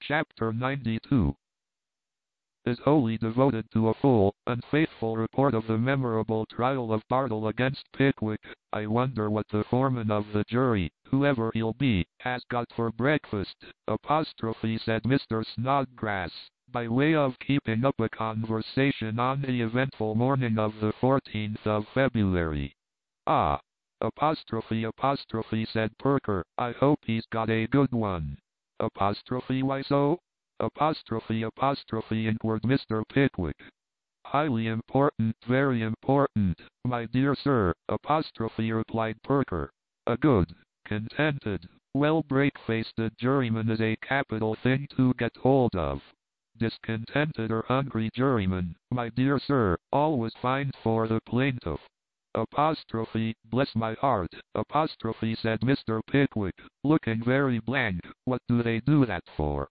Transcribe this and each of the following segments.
Chapter 92 is wholly devoted to a full and faithful report of the memorable trial of Bartle against Pickwick. I wonder what the foreman of the jury, whoever he'll be, has got for breakfast, said Mr. Snodgrass, by way of keeping up a conversation on the eventful morning of the 14th of February. Ah! Said Perker, I hope he's got a good one. Why so? Inquired Mr. Pickwick. Highly important, very important, my dear sir, replied Perker. A good, contented, well-breakfaced juryman is a capital thing to get hold of. Discontented or hungry juryman, my dear sir, always find for the plaintiff. Bless my heart, said Mr. Pickwick, looking very blank, what do they do that for?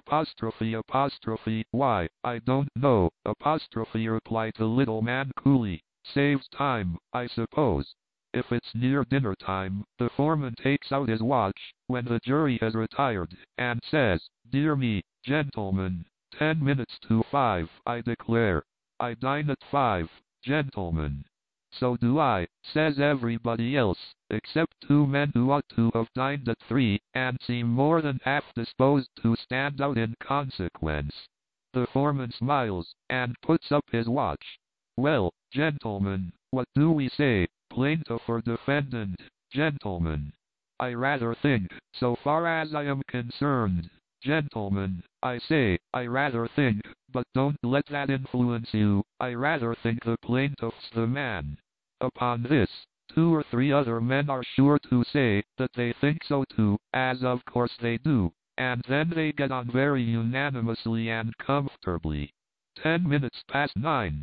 Why, I don't know, replied the little man coolly, saves time, I suppose. If it's near dinner time, the foreman takes out his watch, when the jury has retired, and says, dear me, gentlemen, 10 minutes to 5, I declare. I dine at 5, gentlemen. So do I, says everybody else, except 2 men who ought to have dined at 3, and seem more than half disposed to stand out in consequence. The foreman smiles, and puts up his watch. Well, gentlemen, what do we say, plaintiff or defendant, gentlemen? I rather think, so far as I am concerned, gentlemen, I say, I rather think, but don't let that influence you, I rather think the plaintiff's the man. Upon this, 2 or 3 other men are sure to say that they think so too, as of course they do, and then they get on very unanimously and comfortably. 10 minutes past 9.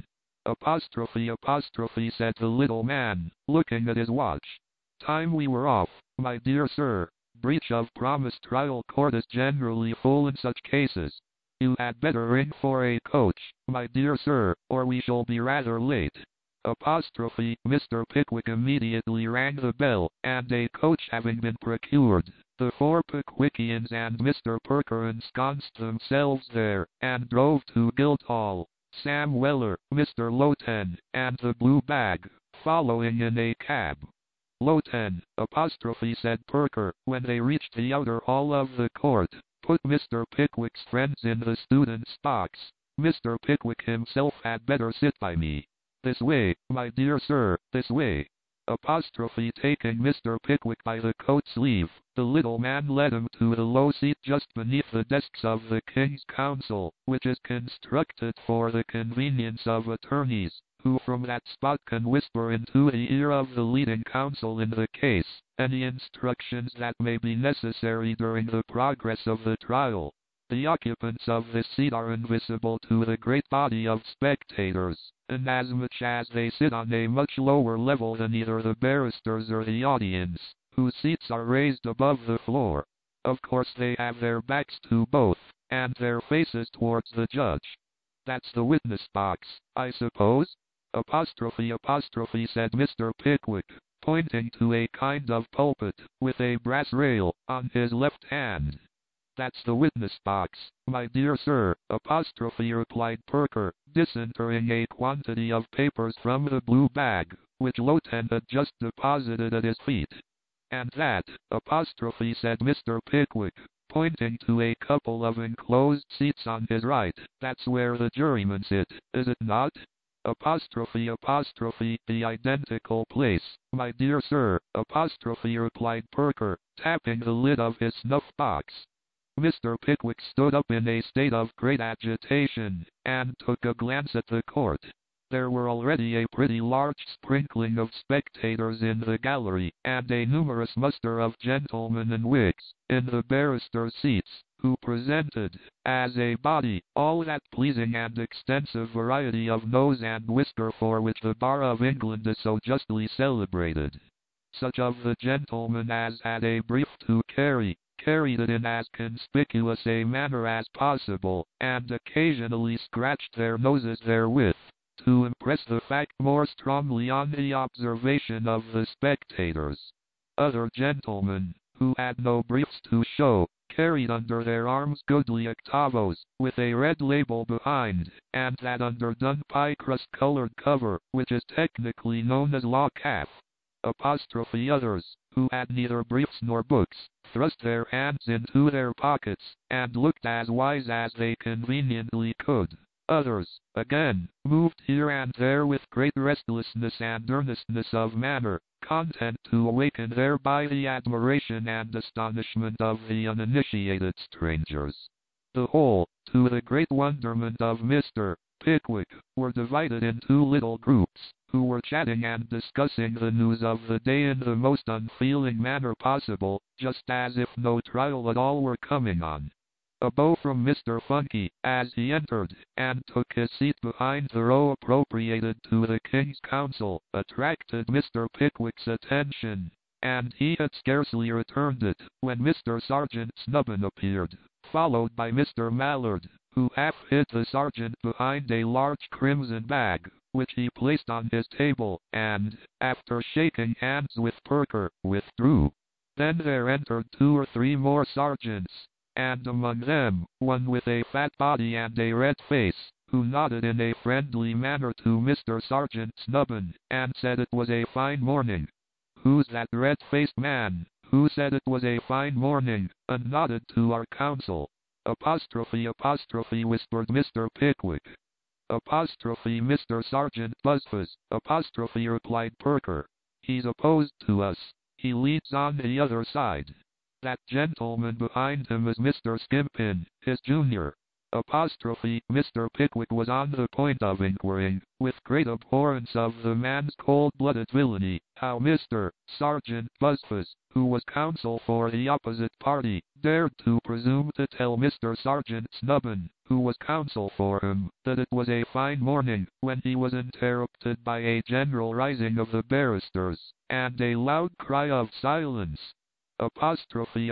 Said the little man, looking at his watch. Time we were off, my dear sir. Breach of promise trial court is generally full in such cases. You had better ring for a coach, my dear sir, or we shall be rather late. Mr. Pickwick immediately rang the bell, and a coach having been procured, the 4 Pickwickians and Mr. Perker ensconced themselves there, and drove to Guildhall, Sam Weller, Mr. Lowten, and the Blue Bag, following in a cab. Lowten, said Perker, when they reached the outer hall of the court, put Mr. Pickwick's friends in the student's box. Mr. Pickwick himself had better sit by me. This way, my dear sir, this way. Taking Mr. Pickwick by the coat sleeve, the little man led him to the low seat just beneath the desks of the King's Counsel, which is constructed for the convenience of attorneys, who from that spot can whisper into the ear of the leading counsel in the case any instructions that may be necessary during the progress of the trial. The occupants of this seat are invisible to the great body of spectators, inasmuch as they sit on a much lower level than either the barristers or the audience, whose seats are raised above the floor. Of course they have their backs to both, and their faces towards the judge. That's the witness box, I suppose? Said Mr. Pickwick, pointing to a kind of pulpit, with a brass rail, on his left hand. That's the witness box, my dear sir, replied Perker, disinterring a quantity of papers from the blue bag, which Lowten had just deposited at his feet. And that, said Mr. Pickwick, pointing to a couple of enclosed seats on his right, that's where the jurymen sit, is it not? The identical place, my dear sir, replied Perker, tapping the lid of his snuff-box. Mr. Pickwick stood up in a state of great agitation, and took a glance at the court. There were already a pretty large sprinkling of spectators in the gallery, and a numerous muster of gentlemen in wigs, in the barristers' seats, who presented, as a body, all that pleasing and extensive variety of nose and whisker for which the Bar of England is so justly celebrated. Such of the gentlemen as had a brief to carried it in as conspicuous a manner as possible, and occasionally scratched their noses therewith, to impress the fact more strongly on the observation of the spectators. Other gentlemen, who had no briefs to show, carried under their arms goodly octavos, with a red label behind, and that underdone pie crust-colored cover, which is technically known as law calf. Apostrophe others, who had neither briefs nor books, thrust their hands into their pockets, and looked as wise as they conveniently could. Others, again, moved here and there with great restlessness and earnestness of manner, content to awaken thereby the admiration and astonishment of the uninitiated strangers. The whole, to the great wonderment of Mr. Pickwick, were divided into little groups, who were chatting and discussing the news of the day in the most unfeeling manner possible, just as if no trial at all were coming on. A bow from Mr. Funky, as he entered, and took his seat behind the row appropriated to the King's Counsel, attracted Mr. Pickwick's attention, and he had scarcely returned it, when Mr. Sergeant Snubbin appeared, followed by Mr. Mallard, who half hid the sergeant behind a large crimson bag, which he placed on his table, and, after shaking hands with Perker, withdrew. Then there entered 2 or 3 more sergeants, and among them, one with a fat body and a red face, who nodded in a friendly manner to Mr. Sergeant Snubbin, and said it was a fine morning. "Who's that red-faced man, who said it was a fine morning, and nodded to our counsel?" Apostrophe, whispered Mr. Pickwick. Apostrophe, Mr. Sergeant Buzzfuzz, apostrophe, replied Perker. "He's opposed to us. He leads on the other side. That gentleman behind him is Mr. Skimpin, his junior." Apostrophe, Mr. Pickwick was on the point of inquiring, with great abhorrence of the man's cold-blooded villainy, how Mr. Sergeant Buzzfuzz, who was counsel for the opposite party, dared to presume to tell Mr. Sergeant Snubbin, who was counsel for him, that it was a fine morning, when he was interrupted by a general rising of the barristers, and a loud cry of "Silence!" Apostrophe,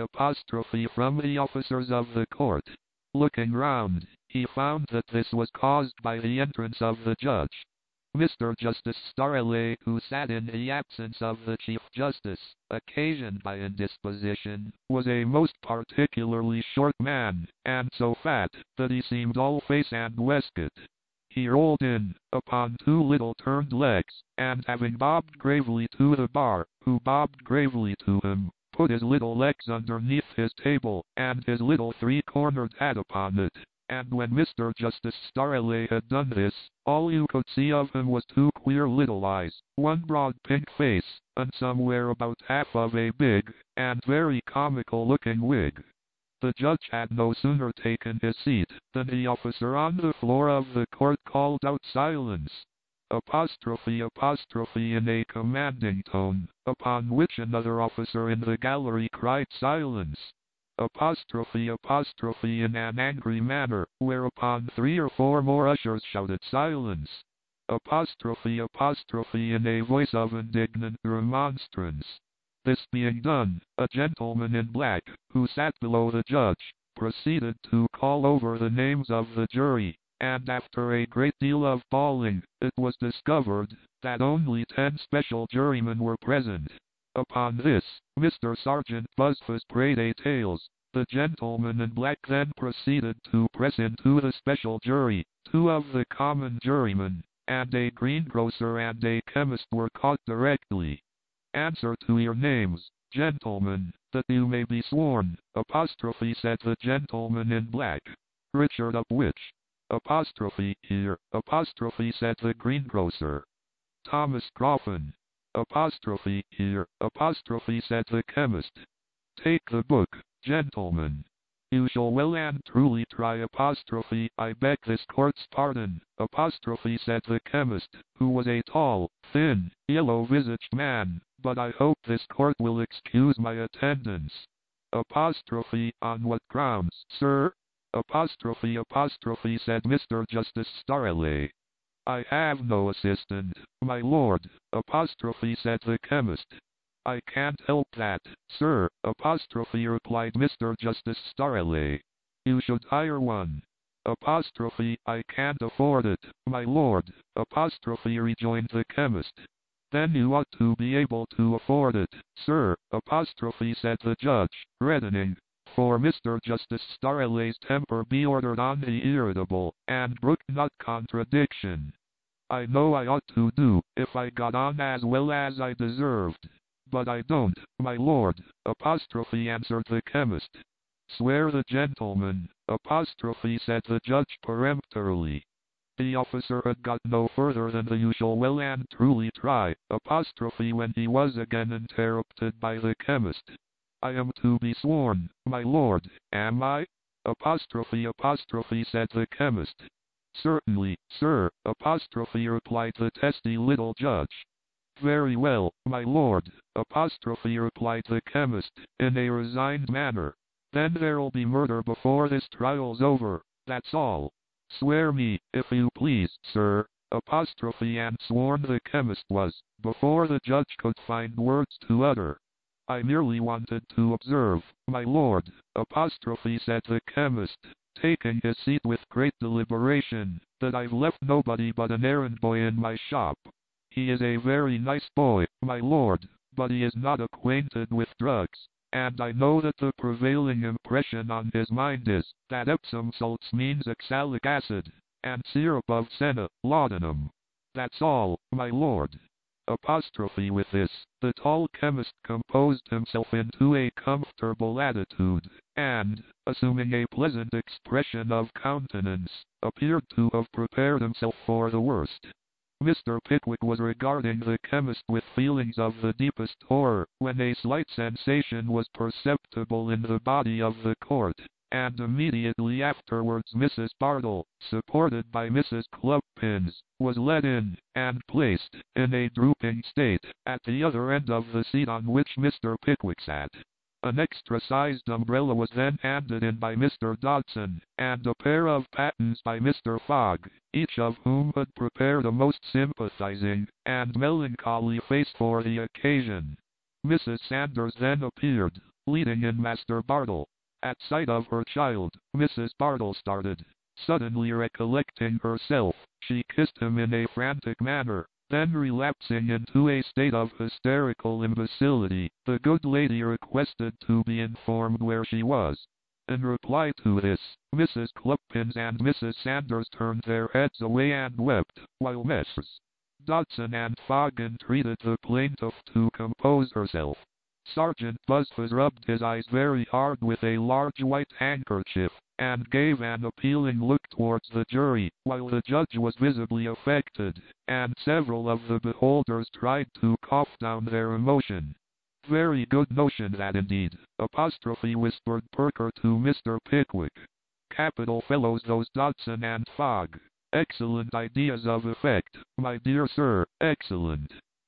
from the officers of the court. Looking round, he found that this was caused by the entrance of the judge. Mr. Justice Stareleigh, who sat in the absence of the Chief Justice, occasioned by indisposition, was a most particularly short man, and so fat, that he seemed all face and waistcoat. He rolled in, upon 2 little turned legs, and having bobbed gravely to the bar, who bobbed gravely to him, put his little legs underneath his table, and his little 3-cornered hat upon it, and when Mr. Justice Stareleigh had done this, all you could see of him was 2 queer little eyes, 1 broad pink face, and somewhere about half of a big, and very comical-looking wig. The judge had no sooner taken his seat, than the officer on the floor of the court called out "Silence!" Apostrophe, in a commanding tone, upon which another officer in the gallery cried "Silence!" Apostrophe, in an angry manner, whereupon 3 or 4 more ushers shouted "Silence!" Apostrophe, in a voice of indignant remonstrance. This being done, a gentleman in black, who sat below the judge, proceeded to call over the names of the jury, and after a great deal of bawling, it was discovered that only 10 special jurymen were present. Upon this, Mr. Sergeant Buzzfuzz prayed a tales. The gentleman in black then proceeded to press into the special jury 2 of the common jurymen, and a greengrocer and a chemist were caught directly. "Answer to your names, gentlemen, that you may be sworn," apostrophe, said the gentleman in black. "Richard Upwich." Apostrophe, here, apostrophe, said the greengrocer. "Thomas Coffin." Apostrophe, here, apostrophe, said the chemist. "Take the book, gentlemen. You shall well and truly try apostrophe, I beg this court's pardon," apostrophe, said the chemist, who was a tall, thin, yellow-visaged man, "but I hope this court will excuse my attendance." Apostrophe, on what grounds, sir? Apostrophe, said Mr. Justice Stareleigh. "I have no assistant, my lord," apostrophe, said the chemist. "I can't help that, sir," apostrophe, replied Mr. Justice Stareleigh. "You should hire one." Apostrophe, "I can't afford it, my lord," apostrophe, rejoined the chemist. Then you ought to be able to afford it, sir, said the judge, reddening. For Mr. Justice Starley's temper be ordered on the irritable, and brooked not contradiction. I know I ought to do, if I got on as well as I deserved. But I don't, my lord, answered the chemist. Swear the gentleman, said the judge peremptorily. The officer had got no further than the usual well and truly try, when he was again interrupted by the chemist. I am to be sworn, my lord, am I? Said the chemist. Certainly, sir, replied the testy little judge. Very well, my lord, replied the chemist, in a resigned manner. Then there'll be murder before this trial's over, that's all. Swear me, if you please, sir, and sworn the chemist was, before the judge could find words to utter. I merely wanted to observe, my lord, said the chemist, taking his seat with great deliberation, that I've left nobody but an errand boy in my shop. He is a very nice boy, my lord, but he is not acquainted with drugs, and I know that the prevailing impression on his mind is, that Epsom salts means oxalic acid, and syrup of senna, laudanum. That's all, my lord. With this, the tall chemist composed himself into a comfortable attitude, and, assuming a pleasant expression of countenance, appeared to have prepared himself for the worst. Mr. Pickwick was regarding the chemist with feelings of the deepest horror, when a slight sensation was perceptible in the body of the court, and immediately afterwards Mrs. Bardell, supported by Mrs. Clubpins, was led in, and placed, in a drooping state, at the other end of the seat on which Mr. Pickwick sat. An extra-sized umbrella was then handed in by Mr. Dodson, and a pair of pattens by Mr. Fogg, each of whom had prepared a most sympathizing and melancholy face for the occasion. Mrs. Sanders then appeared, leading in Master Bardell. At sight of her child, Mrs. Bardell started. Suddenly recollecting herself, she kissed him in a frantic manner. Then relapsing into a state of hysterical imbecility, the good lady requested to be informed where she was. In reply to this, Mrs. Clubpins and Mrs. Sanders turned their heads away and wept, while Messrs. Dodson and Fogg entreated the plaintiff to compose herself. Sergeant Buzfuz rubbed his eyes very hard with a large white handkerchief, and gave an appealing look towards the jury, while the judge was visibly affected, and several of the beholders tried to cough down their emotion. Very good notion that indeed, whispered Perker to Mr. Pickwick. Capital fellows those Dodson and Fogg. Excellent ideas of effect, my dear sir, excellent.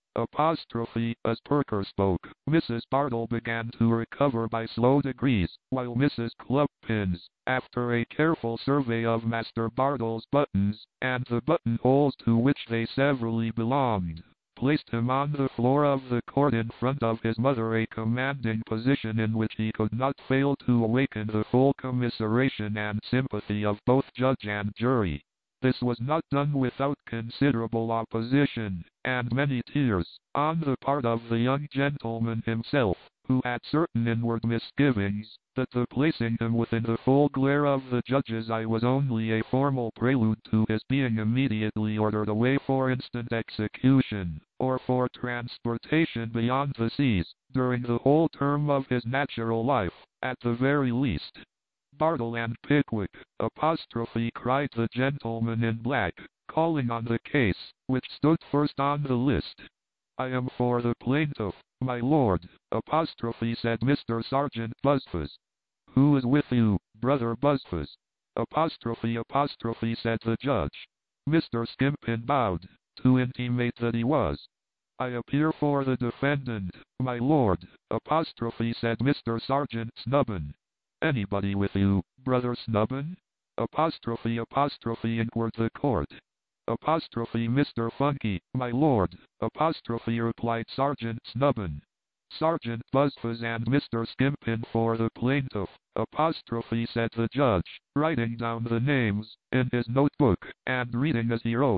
As Perker spoke, Mrs. Bardell began to recover by slow degrees, while Mrs. Clubpins, after a careful survey of Master Bardell's buttons, and the buttonholes to which they severally belonged, placed him on the floor of the court in front of his mother, a commanding position in which he could not fail to awaken the full commiseration and sympathy of both judge and jury. This was not done without considerable opposition, and many tears, on the part of the young gentleman himself, who had certain inward misgivings, that the placing him within the full glare of the judge's eye was only a formal prelude to his being immediately ordered away for instant execution, or for transportation beyond the seas, during the whole term of his natural life, at the very least. Bardell and Pickwick, cried the gentleman in black, calling on the case, which stood first on the list. I am for the plaintiff, my lord, said Mr. Sergeant Buzfuz. Who is with you, brother Buzfuz? Said the judge. Mr. Skimpin bowed, to intimate that he was. I appear for the defendant, my lord, said Mr. Sergeant Snubbin. Anybody with you, brother Snubbin? Inquired the court. Mr. Funky, my lord, replied Sergeant Snubbin. Sergeant Buzfuz and Mr. Skimpin for the plaintiff, said the judge, writing down the names, in his notebook, and reading as he wrote.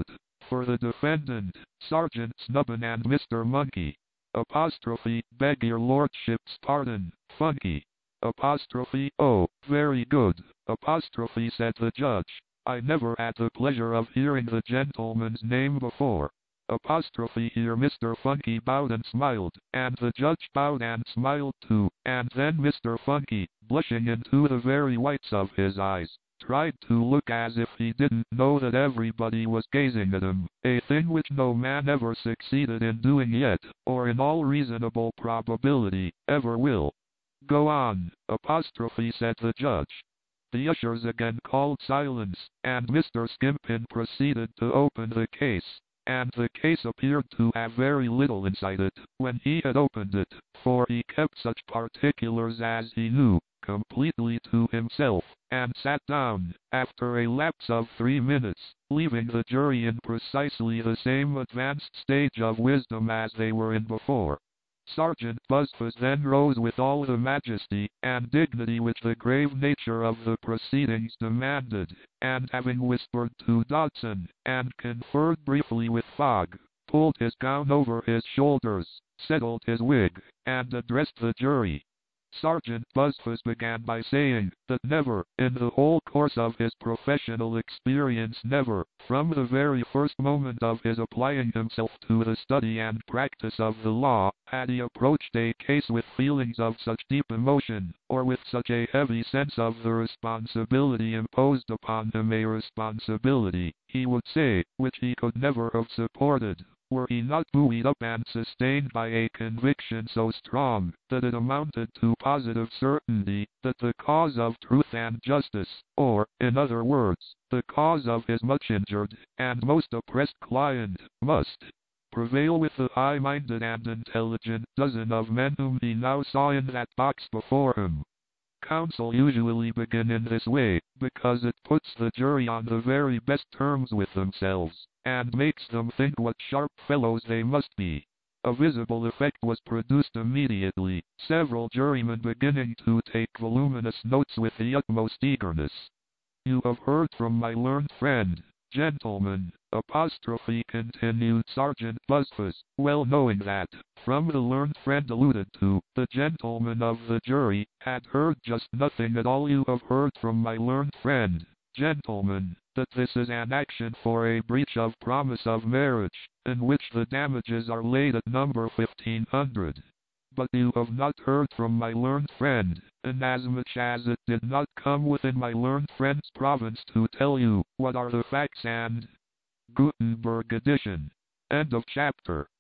For the defendant, Sergeant Snubbin and Mr. Monkey. Apostrophe, beg your lordship's pardon, Funky. Apostrophe, oh, very good. Apostrophe, said the judge. I never had the pleasure of hearing the gentleman's name before. Apostrophe, here Mr. Funky bowed and smiled, and the judge bowed and smiled too, and then Mr. Funky, blushing into the very whites of his eyes, tried to look as if he didn't know that everybody was gazing at him, a thing which no man ever succeeded in doing yet, or in all reasonable probability, ever will. Go on, apostrophe, said the judge. The ushers again called silence, and Mr. Skimpin proceeded to open the case. And the case appeared to have very little inside it, when he had opened it, for he kept such particulars as he knew, completely to himself, and sat down, after a lapse of 3 minutes, leaving the jury in precisely the same advanced stage of wisdom as they were in before. Sergeant Buzfuz then rose with all the majesty and dignity which the grave nature of the proceedings demanded, and having whispered to Dodson, and conferred briefly with Fogg, pulled his gown over his shoulders, settled his wig, and addressed the jury. Sergeant Buzfuz began by saying that never, in the whole course of his professional experience, never, from the very first moment of his applying himself to the study and practice of the law, had he approached a case with feelings of such deep emotion, or with such a heavy sense of the responsibility imposed upon him, a responsibility, he would say, which he could never have supported, were he not buoyed up and sustained by a conviction so strong, that it amounted to positive certainty, that the cause of truth and justice, or, in other words, the cause of his much injured, and most oppressed client, must prevail with the high-minded and intelligent dozen of men whom he now saw in that box before him. Counsel usually begin in this way, because it puts the jury on the very best terms with themselves, and makes them think what sharp fellows they must be. A visible effect was produced immediately, several jurymen beginning to take voluminous notes with the utmost eagerness. You have heard from my learned friend, gentlemen, apostrophe, continued Sergeant Buzfuz, well knowing that, from the learned friend alluded to, the gentlemen of the jury had heard just nothing at all. You have heard from my learned friend, gentlemen, that this is an action for a breach of promise of marriage, in which the damages are laid at number 1500. But you have not heard from my learned friend, inasmuch as it did not come within my learned friend's province to tell you what are the facts and Gutenberg edition. End of chapter.